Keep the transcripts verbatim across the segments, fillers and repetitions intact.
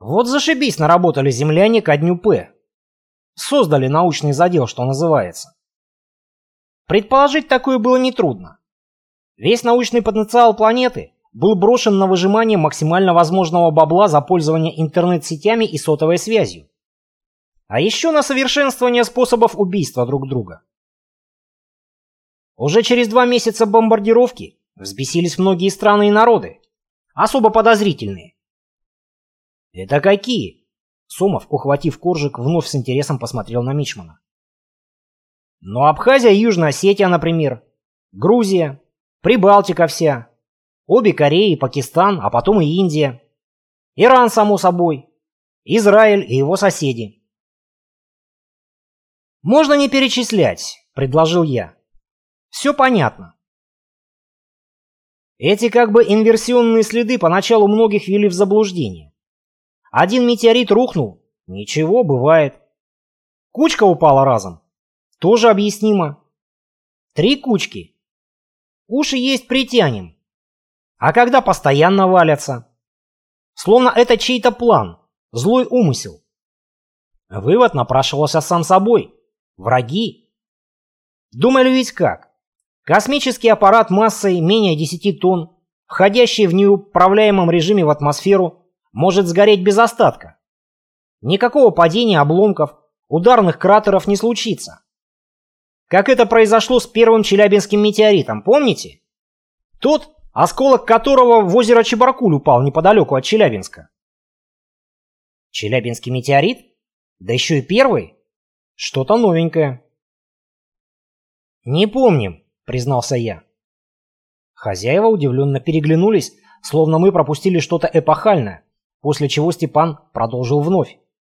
Вот зашибись наработали земляне ко дню П. Создали научный задел, что называется. Предположить такое было нетрудно. Весь научный потенциал планеты был брошен на выжимание максимально возможного бабла за пользование интернет-сетями и сотовой связью. А еще на совершенствование способов убийства друг друга. Уже через два месяца бомбардировки взбесились многие страны и народы, особо подозрительные. «Это какие?» Сомов, ухватив коржик, вновь с интересом посмотрел на мичмана. «Ну, Абхазия и Южная Осетия, например. Грузия, Прибалтика вся. Обе Кореи, Пакистан, а потом и Индия. Иран, само собой. Израиль и его соседи». «Можно не перечислять», — предложил я. «Все понятно». Эти как бы инверсионные следы поначалу многих ввели в заблуждение. Один метеорит рухнул. Ничего, бывает. Кучка упала разом. Тоже объяснимо. Три кучки. Уши есть притянем. А когда постоянно валятся? Словно это чей-то план, злой умысел. Вывод напрашивался сам собой. Враги. Думали ведь как? Космический аппарат массой менее десяти тонн, входящий в неуправляемом режиме в атмосферу, может сгореть без остатка. Никакого падения обломков, ударных кратеров не случится. Как это произошло с первым челябинским метеоритом, помните? Тот, осколок которого в озеро Чебаркуль упал неподалеку от Челябинска. Челябинский метеорит? Да еще и первый? Что-то новенькое. «Не помним», — признался я. Хозяева удивленно переглянулись, словно мы пропустили что-то эпохальное, после чего Степан продолжил вновь.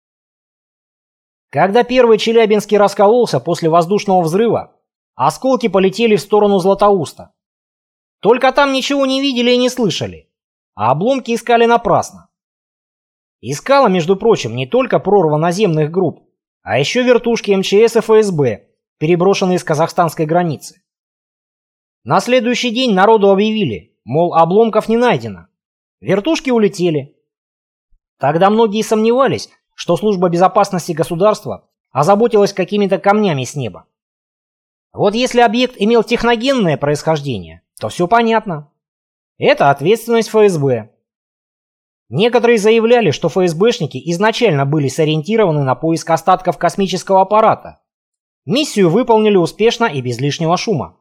Когда первый Челябинский раскололся после воздушного взрыва, осколки полетели в сторону Златоуста. Только там ничего не видели и не слышали, а обломки искали напрасно. Искала, между прочим, не только прорва наземных групп, а еще вертушки эм че эс и эф эс бэ, переброшенные с казахстанской границы. На следующий день народу объявили, мол, обломков не найдено. Вертушки улетели. Тогда многие сомневались, что служба безопасности государства озаботилась какими-то камнями с неба. Вот если объект имел техногенное происхождение, то все понятно. Это ответственность эф эс бэ. Некоторые заявляли, что эф эс бэшники изначально были сориентированы на поиск остатков космического аппарата. Миссию выполнили успешно и без лишнего шума.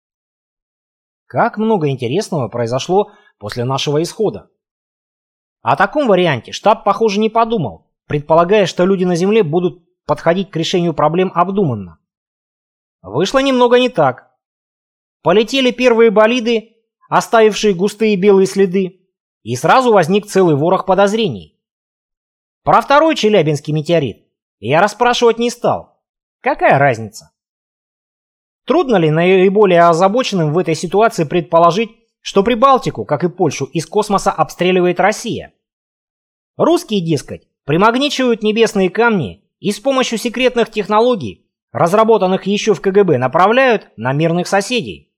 Как много интересного произошло после нашего исхода. О таком варианте штаб, похоже, не подумал, предполагая, что люди на Земле будут подходить к решению проблем обдуманно. Вышло немного не так. Полетели первые болиды, оставившие густые белые следы, и сразу возник целый ворох подозрений. Про второй челябинский метеорит я расспрашивать не стал. Какая разница? Трудно ли наиболее озабоченным в этой ситуации предположить, что Прибалтику, как и Польшу, из космоса обстреливает Россия? Русские, дескать, примагничивают небесные камни и с помощью секретных технологий, разработанных еще в ка гэ бэ, направляют на мирных соседей.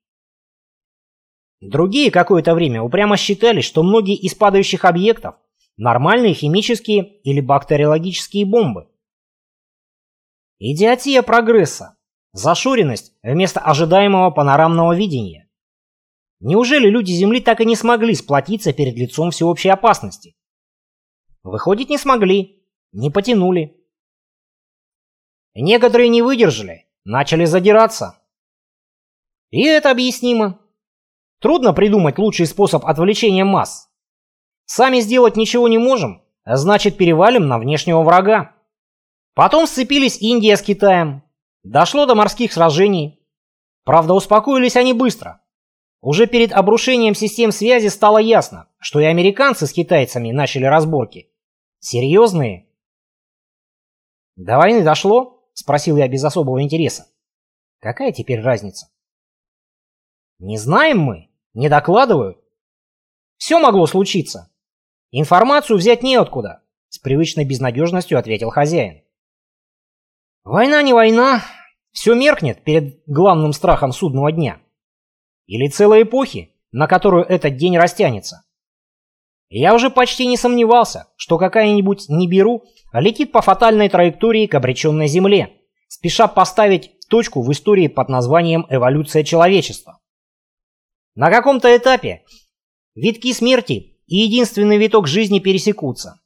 Другие какое-то время упрямо считали, что многие из падающих объектов – нормальные химические или бактериологические бомбы. Идиотия прогресса, зашоренность вместо ожидаемого панорамного видения. Неужели люди Земли так и не смогли сплотиться перед лицом всеобщей опасности? Выходит, не смогли, не потянули. Некоторые не выдержали, начали задираться. И это объяснимо. Трудно придумать лучший способ отвлечения масс. Сами сделать ничего не можем, значит перевалим на внешнего врага. Потом сцепились Индия с Китаем. Дошло до морских сражений. Правда, успокоились они быстро. Уже перед обрушением систем связи стало ясно, что и американцы с китайцами начали разборки. Серьезные. «До войны дошло?» – спросил я без особого интереса. «Какая теперь разница?» «Не знаем мы, не докладывают. Все могло случиться. Информацию взять неоткуда», – с привычной безнадежностью ответил хозяин. «Война не война, все меркнет перед главным страхом судного дня. Или целой эпохи, на которую этот день растянется. Я уже почти не сомневался, что какая-нибудь Нибиру летит по фатальной траектории к обреченной Земле, спеша поставить точку в истории под названием «Эволюция человечества». На каком-то этапе витки смерти и единственный виток жизни пересекутся.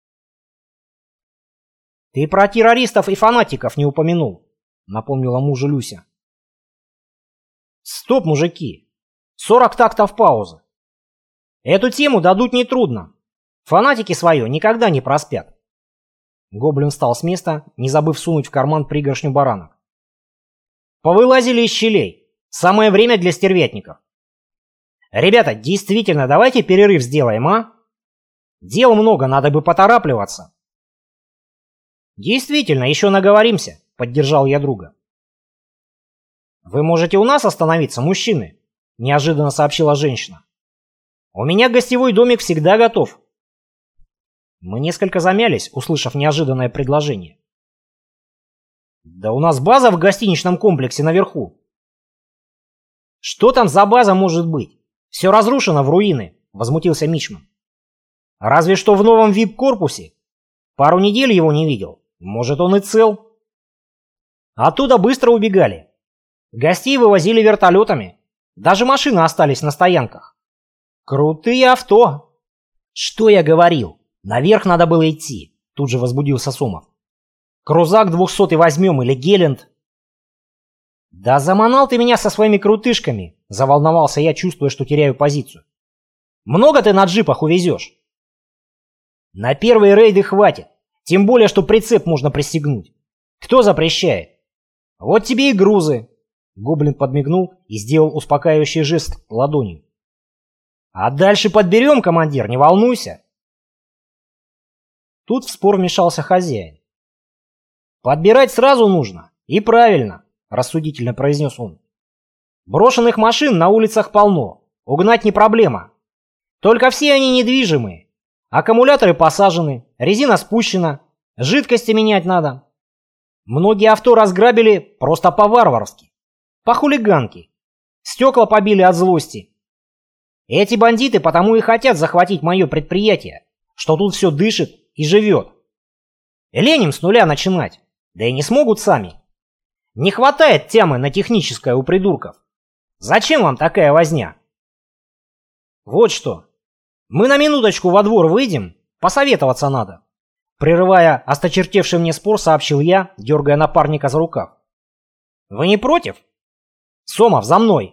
«Ты про террористов и фанатиков не упомянул», — напомнила мужу Люся. «Стоп, мужики! сорок тактов паузы. Эту тему дадут нетрудно. Фанатики свое никогда не проспят». Гоблин встал с места, не забыв сунуть в карман пригоршню баранок. «Повылазили из щелей. Самое время для стервятников. Ребята, действительно, давайте перерыв сделаем, а? Дел много, надо бы поторапливаться». «Действительно, еще наговоримся», — поддержал я друга. «Вы можете у нас остановиться, мужчины», — неожиданно сообщила женщина. «У меня гостевой домик всегда готов». Мы несколько замялись, услышав неожиданное предложение. «Да у нас база в гостиничном комплексе наверху». «Что там за база может быть? Все разрушено в руины», — возмутился Мичман. «Разве что в новом ви ай пи-корпусе. Пару недель его не видел. Может, он и цел». Оттуда быстро убегали. Гостей вывозили вертолетами. Даже машины остались на стоянках. Крутые авто. Что я говорил? Наверх надо было идти. Тут же возбудился Сомов. Крузак двухсотый возьмем или Гелент. Да заманал ты меня со своими крутышками, заволновался я, чувствуя, что теряю позицию. Много ты на джипах увезешь? На первые рейды хватит. Тем более, что прицеп можно пристегнуть. Кто запрещает? Вот тебе и грузы. Гоблин подмигнул и сделал успокаивающий жест ладонью. А дальше подберем, командир, не волнуйся. Тут в спор вмешался хозяин. Подбирать сразу нужно. И правильно, рассудительно произнес он. Брошенных машин на улицах полно. Угнать не проблема. Только все они недвижимые. Аккумуляторы посажены, резина спущена, жидкости менять надо. Многие авто разграбили просто по-варварски, по-хулигански. Стекла побили от злости. Эти бандиты потому и хотят захватить мое предприятие, что тут все дышит и живет. Лень им с нуля начинать, да и не смогут сами. Не хватает темы на техническое у придурков. Зачем вам такая возня? Вот что. Мы на минуточку во двор выйдем, посоветоваться надо. Прерывая осточертевший мне спор, сообщил я, дергая напарника за рукав. Вы не против? Сомов, за мной.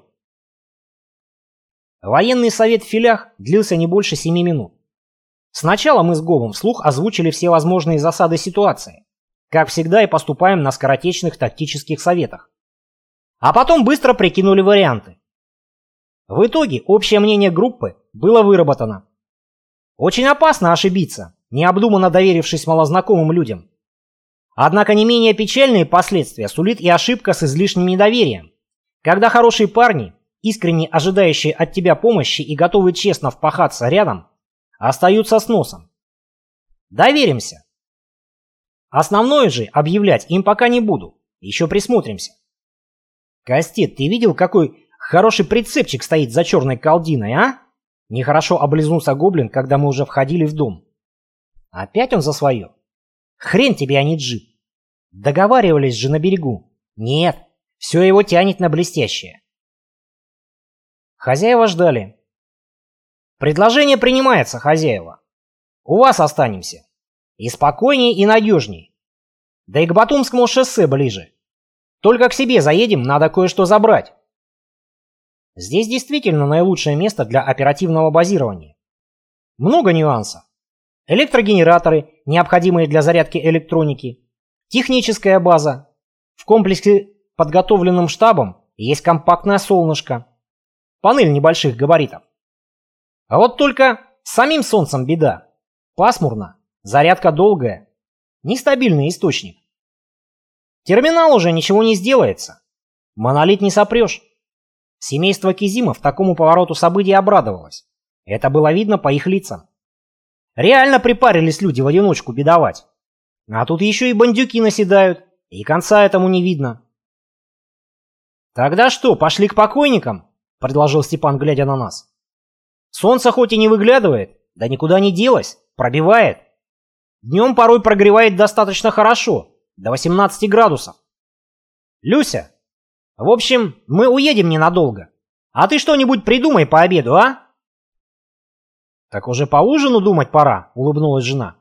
Военный совет в филях длился не больше семи минут. Сначала мы с Говом вслух озвучили все возможные засады ситуации, как всегда и поступаем на скоротечных тактических советах. А потом быстро прикинули варианты. В итоге общее мнение группы было выработано. Очень опасно ошибиться, необдуманно доверившись малознакомым людям. Однако не менее печальные последствия сулит и ошибка с излишним недоверием, когда хорошие парни, искренне ожидающие от тебя помощи и готовые честно впахаться рядом, остаются с носом. Доверимся. Основное же объявлять им пока не буду, еще присмотримся. Кастет, ты видел, какой хороший прицепчик стоит за черной колдиной, а? Нехорошо облизнулся Гоблин, когда мы уже входили в дом. Опять он за свое? Хрен тебе, а не джип. Договаривались же на берегу. Нет, все его тянет на блестящее. Хозяева ждали. Предложение принимается, хозяева. У вас останемся. И спокойнее, и надежнее. Да и к Батумскому шоссе ближе. Только к себе заедем, надо кое-что забрать. Здесь действительно наилучшее место для оперативного базирования. Много нюансов. Электрогенераторы, необходимые для зарядки электроники. Техническая база. В комплексе, подготовленном штабом, есть компактное солнышко. Панель небольших габаритов. А вот только с самим солнцем беда. Пасмурно, зарядка долгая. Нестабильный источник. Терминал уже ничего не сделается. Монолит не сопрешь. Семейство Кизимов такому повороту событий обрадовалось. Это было видно по их лицам. Реально припарились люди в одиночку бедовать. А тут еще и бандюки наседают, и конца этому не видно. «Тогда что, пошли к покойникам?» — предложил Степан, глядя на нас. «Солнце хоть и не выглядывает, Да никуда не делась, пробивает. Днем порой прогревает достаточно хорошо, до восемнадцати градусов. Люся, в общем, мы уедем ненадолго. А ты что-нибудь придумай по обеду, а? Так уже по ужину думать пора, улыбнулась жена.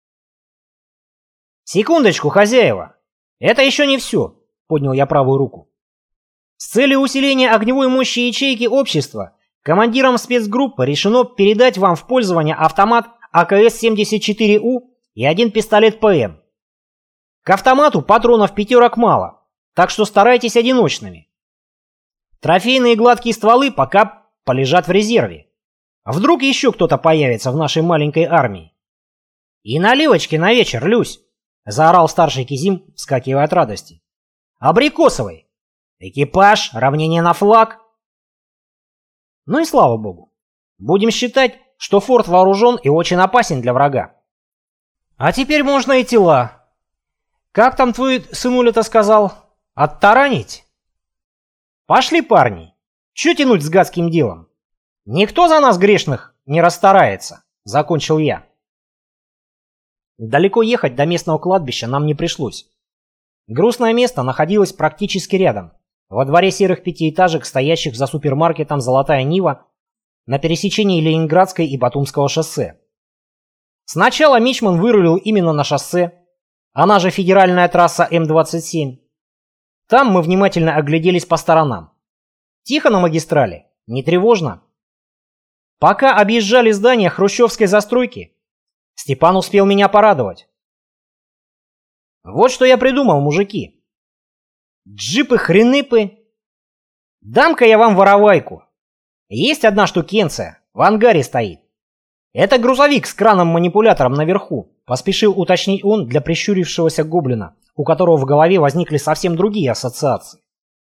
Секундочку, хозяева. Это еще не все, поднял я правую руку. С целью усиления огневой мощи ячейки общества командиром спецгруппы решено передать вам в пользование автомат А К С семьдесят четыре У и один пистолет П М. К автомату патронов пятерок мало, так что старайтесь одиночными. Трофейные гладкие стволы пока полежат в резерве. Вдруг еще кто-то появится в нашей маленькой армии. И наливочки на вечер, Люсь, заорал старший Кизим, вскакивая от радости. Абрикосовый. Экипаж, равнение на флаг. Ну и слава богу. Будем считать, что форт вооружен и очень опасен для врага. А теперь можно и тела. Как там твой сынуля-то сказал? Оттаранить? Пошли, парни. Чё тянуть с гадским делом? Никто за нас, грешных, не расстарается, закончил я. Далеко ехать до местного кладбища нам не пришлось. Грустное место находилось практически рядом, во дворе серых пятиэтажек, стоящих за супермаркетом «Золотая Нива» на пересечении Ленинградской и Батумского шоссе. Сначала мичман вырулил именно на шоссе, она же федеральная трасса М двадцать семь. Там мы внимательно огляделись по сторонам. Тихо на магистрали, не тревожно. Пока объезжали здания хрущевской застройки, Степан успел меня порадовать. Вот что я придумал, мужики. Джипы-хренипы. Дам-ка я вам воровайку. Есть одна штукенция, в ангаре стоит. Это грузовик с краном-манипулятором наверху, поспешил уточнить он для прищурившегося гоблина, у которого в голове возникли совсем другие ассоциации.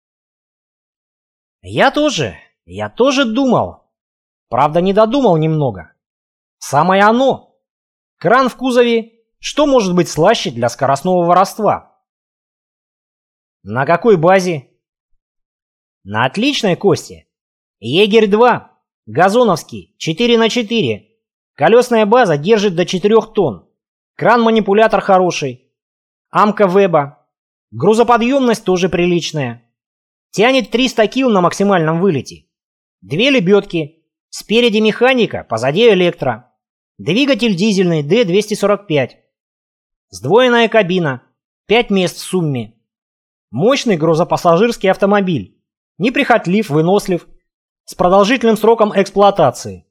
Я тоже, я тоже думал. Правда, не додумал немного. Самое оно. Кран в кузове. Что может быть слаще для скоростного воровства? На какой базе? На отличной, Кости. Егерь два. Газоновский. четыре на четыре. Колесная база держит до четырёх тонн. Кран-манипулятор хороший. Амка Веба. Грузоподъемность тоже приличная. Тянет триста килограмм на максимальном вылете. Две лебедки. Спереди механика, позади электро. Двигатель дизельный Д двести сорок пять. Сдвоенная кабина. пять мест в сумме. Мощный грузопассажирский автомобиль. Неприхотлив, вынослив. С продолжительным сроком эксплуатации.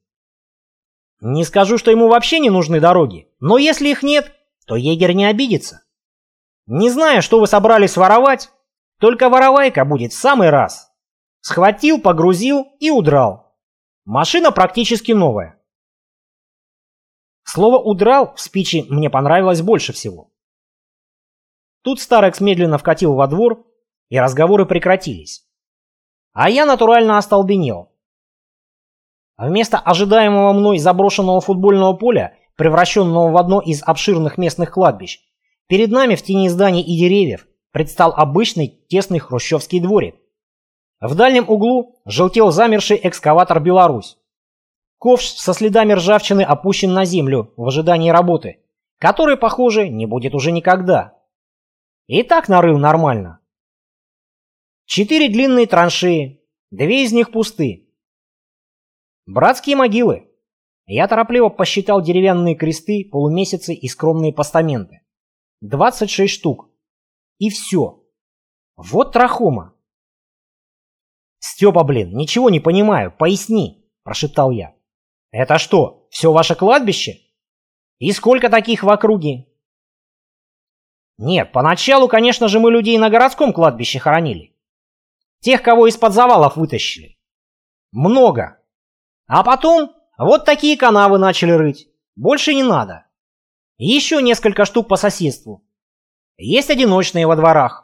Не скажу, что ему вообще не нужны дороги, но если их нет, то егерь не обидится. Не знаю, что вы собрались воровать, только воровайка будет в самый раз. Схватил, погрузил и удрал. Машина практически новая. Слово «удрал» в спиче мне понравилось больше всего. Тут Старекс медленно вкатил во двор, и разговоры прекратились. А я натурально остолбенел. Вместо ожидаемого мной заброшенного футбольного поля, превращенного в одно из обширных местных кладбищ, перед нами в тени зданий и деревьев предстал обычный тесный хрущевский дворик. В дальнем углу желтел замерший экскаватор «Беларусь». Ковш со следами ржавчины опущен на землю в ожидании работы, которой, похоже, не будет уже никогда. И так нарыл нормально. Четыре длинные траншеи, две из них пусты. Братские могилы. Я торопливо посчитал деревянные кресты, полумесяцы и скромные постаменты. двадцать шесть штук. И все. Вот трахома. «Степа, блин, ничего не понимаю, поясни», – прошептал я. «Это что, все ваше кладбище? И сколько таких в округе?» «Нет, поначалу, конечно же, мы людей на городском кладбище хоронили. Тех, кого из-под завалов вытащили. Много. А потом вот такие канавы начали рыть. Больше не надо. Еще несколько штук по соседству. Есть одиночные во дворах.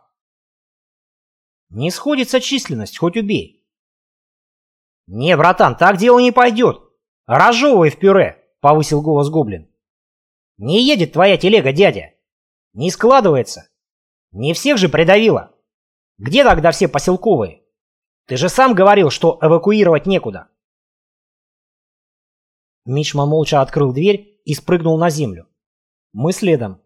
Не сходится численность, хоть убей». «Не, братан, так дело не пойдет. Разжевывай в пюре», — повысил голос гоблин. «Не едет твоя телега, дядя. Не складывается. Не всех же придавило. Где тогда все поселковые? Ты же сам говорил, что эвакуировать некуда». Мичман молча открыл дверь и спрыгнул на землю. Мы следом.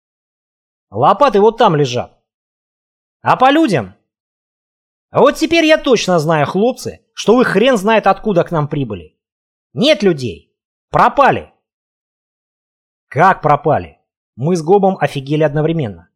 Лопаты вот там лежат. А по людям? А вот теперь я точно знаю, хлопцы, что вы хрен знает откуда к нам прибыли. Нет людей. Пропали. Как пропали? Мы с Гобом офигели одновременно.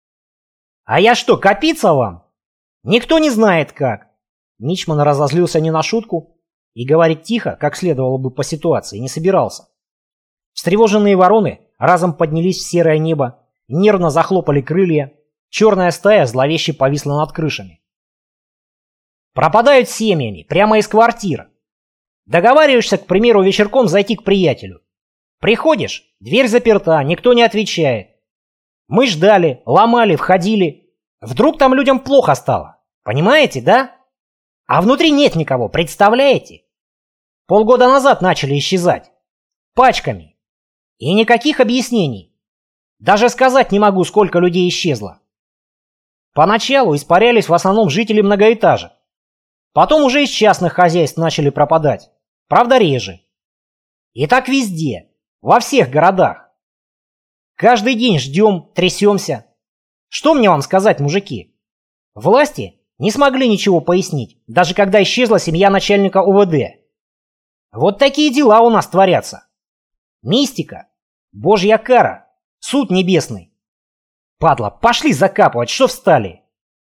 А я что, копиться вам? Никто не знает как. Мичман разозлился не на шутку и говорить тихо, как следовало бы по ситуации, не собирался. Встревоженные вороны разом поднялись в серое небо, нервно захлопали крылья, черная стая зловеще повисла над крышами. Пропадают семьями, прямо из квартир. Договариваешься, к примеру, вечерком зайти к приятелю. Приходишь, дверь заперта, никто не отвечает. Мы ждали, ломали, входили. Вдруг там людям плохо стало. Понимаете, да? А внутри нет никого, представляете? Полгода назад начали исчезать. Пачками. И никаких объяснений. Даже сказать не могу, сколько людей исчезло. Поначалу испарялись в основном жители многоэтажек. Потом уже из частных хозяйств начали пропадать. Правда, реже. И так везде. Во всех городах. Каждый день ждем, трясемся. Что мне вам сказать, мужики? Власти не смогли ничего пояснить, даже когда исчезла семья начальника УВД. Вот такие дела у нас творятся. Мистика. Божья кара. Суд небесный. Падла, пошли закапывать, что встали?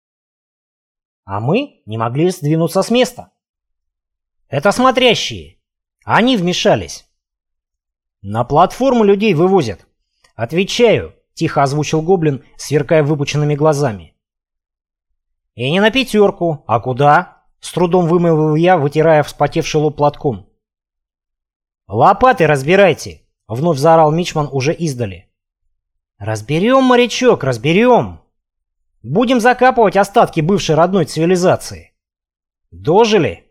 А мы не могли сдвинуться с места. Это смотрящие. Они вмешались. На платформу людей вывозят. Отвечаю, тихо озвучил гоблин, сверкая выпученными глазами. И не на пятерку, а куда? С трудом вымылил я, вытирая вспотевший лоб платком. Лопаты разбирайте, вновь заорал Мичман уже издали. Разберем, морячок, разберем. Будем закапывать остатки бывшей родной цивилизации. Дожили?